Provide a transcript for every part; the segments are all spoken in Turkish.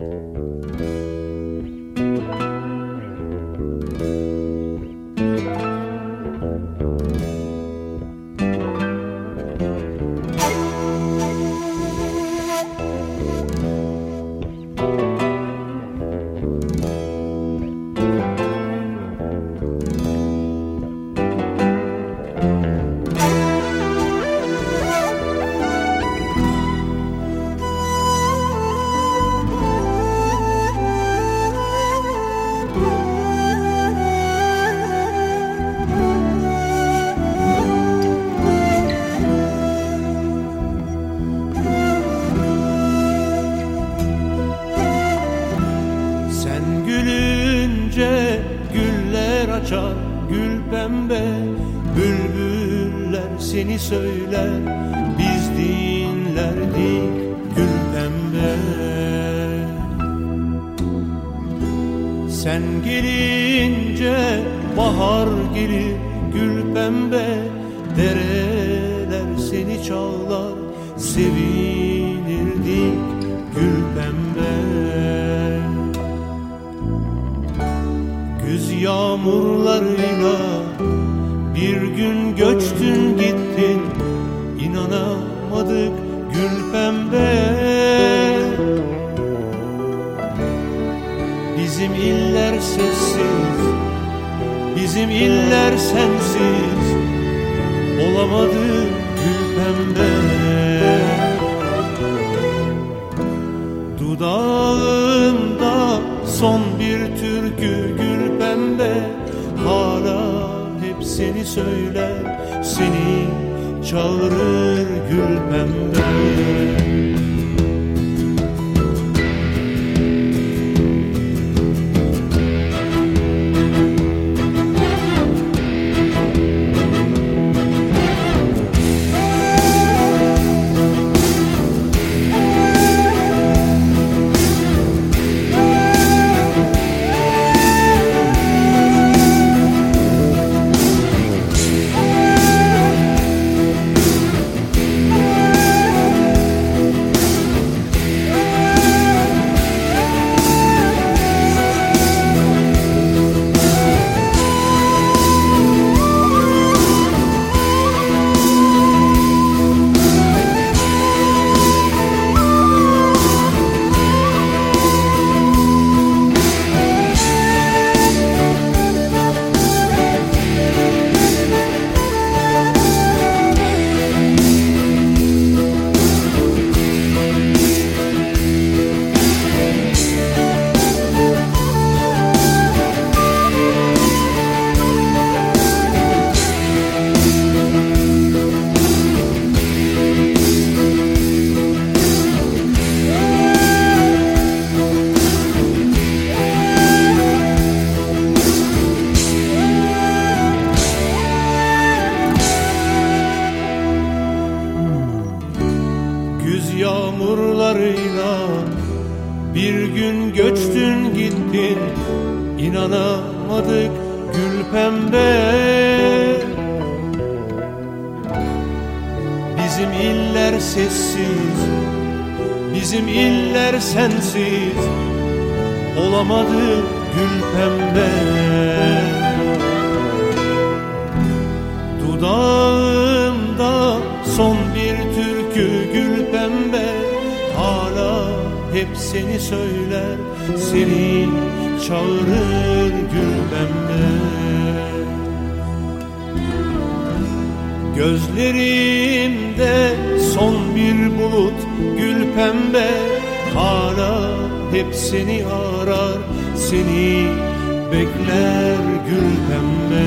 Güller açar gül pembe, bülbüller seni söyler, biz dinlerdik gül pembe. Sen gelince bahar gelir gül pembe, dereler seni çağlar, sevinirdik gül pembe. Güz yağmurlarıyla bir gün göçtün gittin, inanamadık gül pembe. Bizim iller sessiz, bizim iller sensiz, olamadı gül pembe. Dudağımda son bir türkü gül pembe, hala hep seni söyler, seni çağırır gül pembe. Yağmurlarıyla bir gün göçtün gittin, inanamadık gül pembe. Bizim iller sessiz, bizim iller sensiz, olamadı gül pembe. Dudağımda son bir türkü gül pembe, hala hep seni söyler, seni çağırır gül pembe. Gözlerimde son bir bulut gül pembe, hala hep seni arar, seni bekler gül pembe.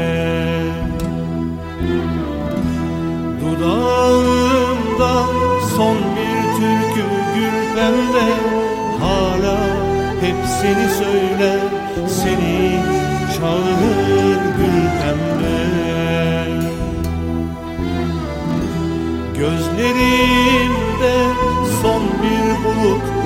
Dudağımda son bir türkü gül pembe, hala hep seni söyler, seni çağırır gül pembe. Gözlerimde son bir bulut